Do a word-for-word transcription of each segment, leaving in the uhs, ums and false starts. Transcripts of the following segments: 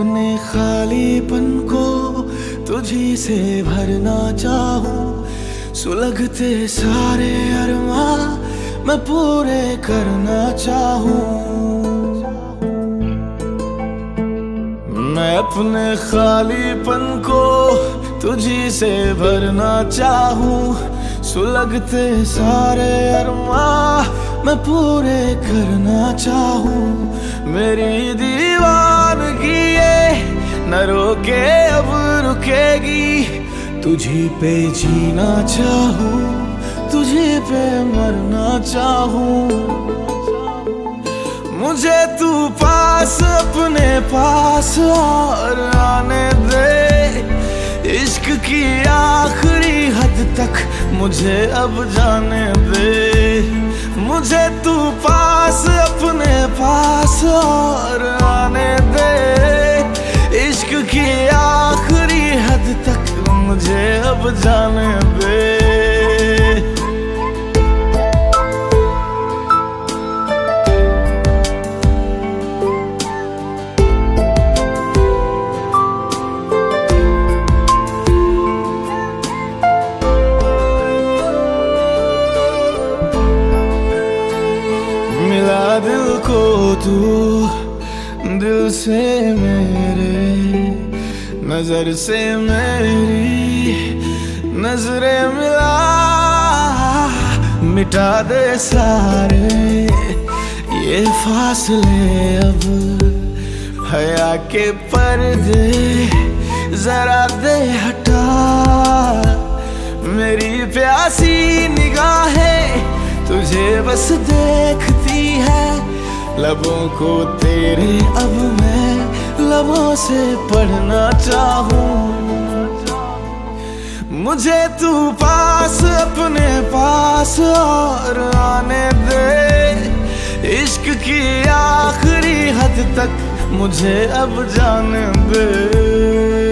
अपने खालीपन को तुझी से भरना चाहूं, सुलगते सारे अरमा मैं पूरे करना चाहूं। मैं अपने खालीपन को तुझी से भरना चाहूं, सुलगते सारे अरमा मैं पूरे करना चाहूं। मेरी दीवानगी ये न रोके अब रुकेगी, तुझी पे जीना चाहूं, तुझे पे मरना चाहूं। मुझे तू पास अपने पास और आने दे, इश्क की आखिरी हद तक मुझे अब जाने दे। मुझे तू पास अपने पास और आने दे, इश्क की आखिरी हद तक मुझे अब जाने दे। मिला दिल को तू दिल से मेरे, नजर से मेरी नजरें मिला, मिटा दे सारे ये फासले अब, हया के पर्दे जरा दे हटा। मेरी प्यासी निगाहें तुझे बस देखती है, लबों को तेरे अब मैं लबों से पढ़ना चाहूं। मुझे तू पास अपने पास और आने दे, इश्क की आखिरी हद तक मुझे अब जाने दे।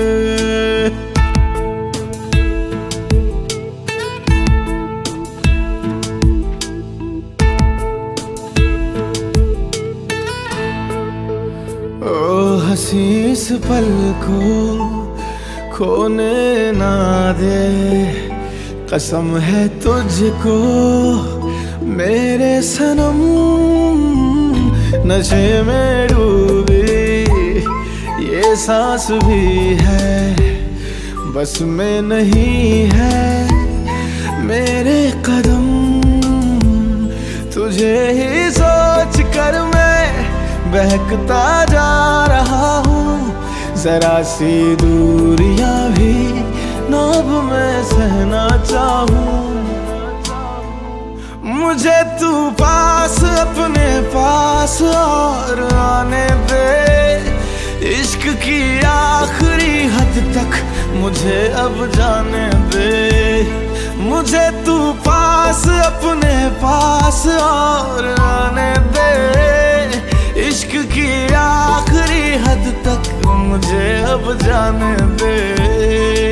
हंसी इस पल को खोने ना दे, कसम है तुझको मेरे सनम। नशे में डूबी ये सांस भी है, बस में नहीं है मेरे कदम। तुझे ही सोच कर मैं बहकता जा रहा हूँ, जरा सी दूरियां भी नाब में सहना चाहूँ। मुझे तू पास अपने पास और आने दे, इश्क की आखिरी हद तक मुझे अब जाने दे। मुझे तू पास अपने पास और आने दे, इश्क की आखिरी हद तक मुझे अब जाने दे।